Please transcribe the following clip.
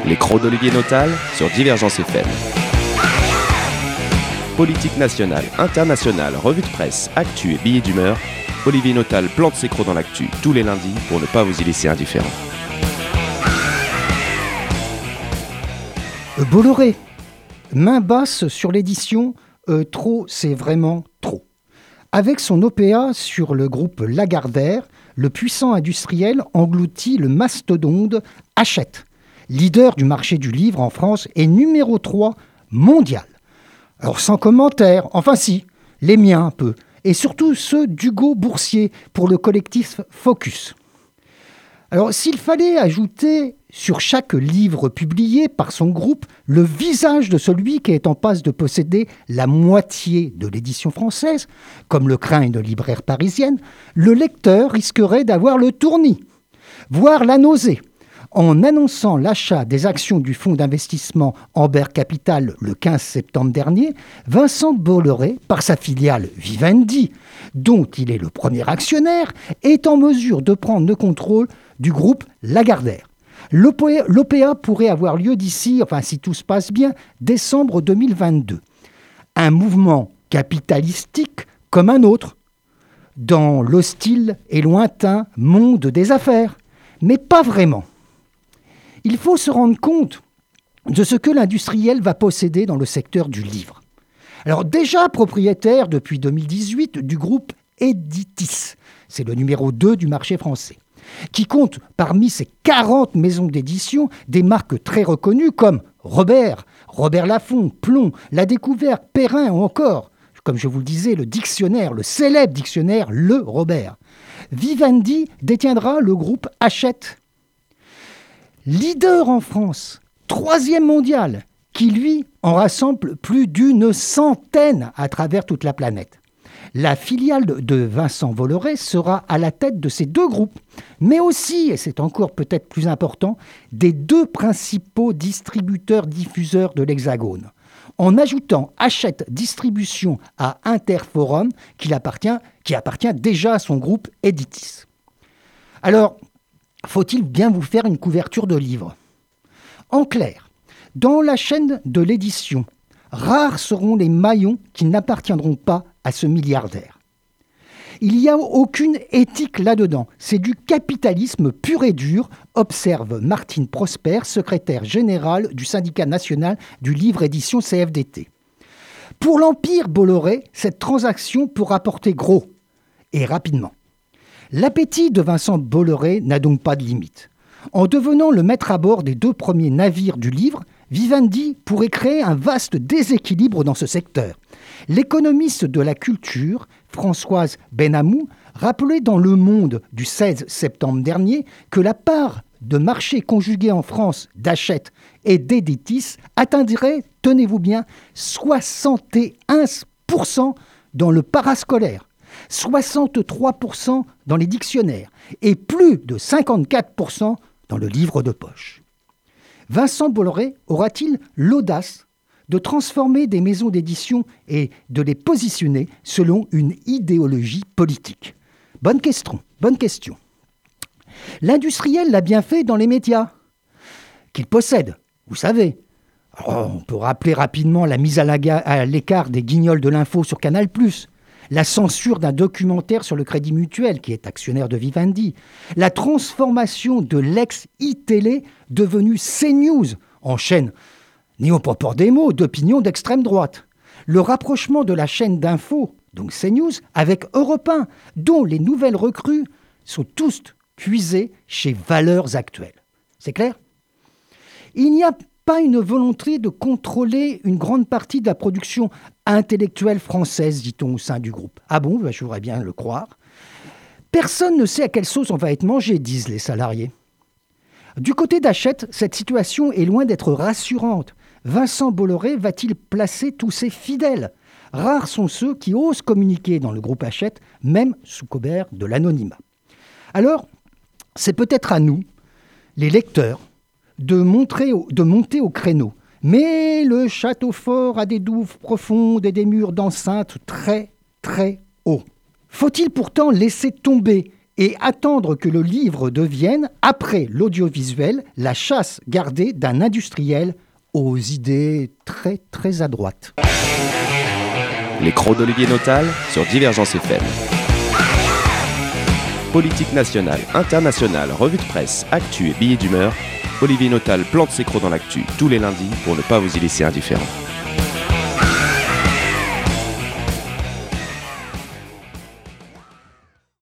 Les crocs d'Olivier Notal sur Divergence FM. Politique nationale, internationale, revue de presse, actu et billets d'humeur, Olivier Notal plante ses crocs dans l'actu tous les lundis pour ne pas vous y laisser indifférent. Bolloré, main basse sur l'édition, trop c'est vraiment trop. Avec son OPA sur le groupe Lagardère, le puissant industriel engloutit le mastodonte Hachette, leader du marché du livre en France et numéro 3 mondial. Alors sans commentaire, enfin si, les miens un peu, et surtout ceux d'Hugo Boursier pour le collectif Focus. Alors s'il fallait ajouter sur chaque livre publié par son groupe le visage de celui qui est en passe de posséder la moitié de l'édition française, comme le craint une libraire parisienne, le lecteur risquerait d'avoir le tournis, voire la nausée. En annonçant l'achat des actions du fonds d'investissement Amber Capital le 15 septembre dernier, Vincent Bolloré, par sa filiale Vivendi, dont il est le premier actionnaire, est en mesure de prendre le contrôle du groupe Lagardère. L'OPA pourrait avoir lieu d'ici, si tout se passe bien, décembre 2022. Un mouvement capitalistique comme un autre, dans l'hostile et lointain monde des affaires, mais pas vraiment. Il faut se rendre compte de ce que l'industriel va posséder dans le secteur du livre. Alors déjà propriétaire depuis 2018 du groupe Editis, c'est le numéro 2 du marché français, qui compte parmi ses 40 maisons d'édition des marques très reconnues comme Robert Laffont, Plomb, La Découverte, Perrin ou encore, comme je vous le disais, le célèbre dictionnaire Le Robert. Vivendi détiendra le groupe Hachette, leader en France, 3e mondial, qui lui en rassemble plus d'une centaine à travers toute la planète. La filiale de Vincent Bolloré sera à la tête de ces deux groupes, mais aussi, et c'est encore peut-être plus important, des deux principaux distributeurs-diffuseurs de l'Hexagone, en ajoutant Hachette Distribution à Interforum, qui appartient déjà à son groupe Editis. Alors, faut-il bien vous faire une couverture de livre ? En clair, dans la chaîne de l'édition, rares seront les maillons qui n'appartiendront pas à ce milliardaire. Il n'y a aucune éthique là-dedans, c'est du capitalisme pur et dur, observe Martine Prosper, secrétaire générale du syndicat national du livre édition CFDT. Pour l'empire Bolloré, cette transaction pourra porter gros, et rapidement. L'appétit de Vincent Bolloré n'a donc pas de limite. En devenant le maître à bord des 2 premiers navires du livre, Vivendi pourrait créer un vaste déséquilibre dans ce secteur. L'économiste de la culture, Françoise Benamou, rappelait dans Le Monde du 16 septembre dernier que la part de marché conjuguée en France d'Hachette et d'Editis atteindrait, tenez-vous bien, 61% dans le parascolaire, 63% dans les dictionnaires et plus de 54% dans le livre de poche. Vincent Bolloré aura-t-il l'audace de transformer des maisons d'édition et de les positionner selon une idéologie politique ? Bonne question. L'industriel l'a bien fait dans les médias qu'il possède, vous savez. Alors, on peut rappeler rapidement la mise à l'écart des guignols de l'info sur Canal+, la censure d'un documentaire sur le Crédit Mutuel, qui est actionnaire de Vivendi, la transformation de l'ex-iTélé devenue CNews en chaîne, n'ayons pas peur des mots, d'opinion d'extrême droite, le rapprochement de la chaîne d'info, donc CNews, avec Europe 1, dont les nouvelles recrues sont tous puisées chez Valeurs Actuelles. C'est clair ? Il n'y a pas une volonté de contrôler une grande partie de la production intellectuelle française, dit-on au sein du groupe. Ah bon, je voudrais bien le croire. Personne ne sait à quelle sauce on va être mangé, disent les salariés. Du côté d'Hachette, cette situation est loin d'être rassurante. Vincent Bolloré va-t-il placer tous ses fidèles ? Rares sont ceux qui osent communiquer dans le groupe Hachette, même sous couvert de l'anonymat. Alors, c'est peut-être à nous, les lecteurs, de monter au créneau. Mais le château fort a des douves profondes et des murs d'enceinte très, très hauts. Faut-il pourtant laisser tomber et attendre que le livre devienne, après l'audiovisuel, la chasse gardée d'un industriel aux idées très très à droite. Les crocs d'Olivier Notal sur Divergence FM. Politique nationale, internationale, revue de presse, actu et billets d'humeur, Olivier Notal plante ses crocs dans l'actu tous les lundis pour ne pas vous y laisser indifférent.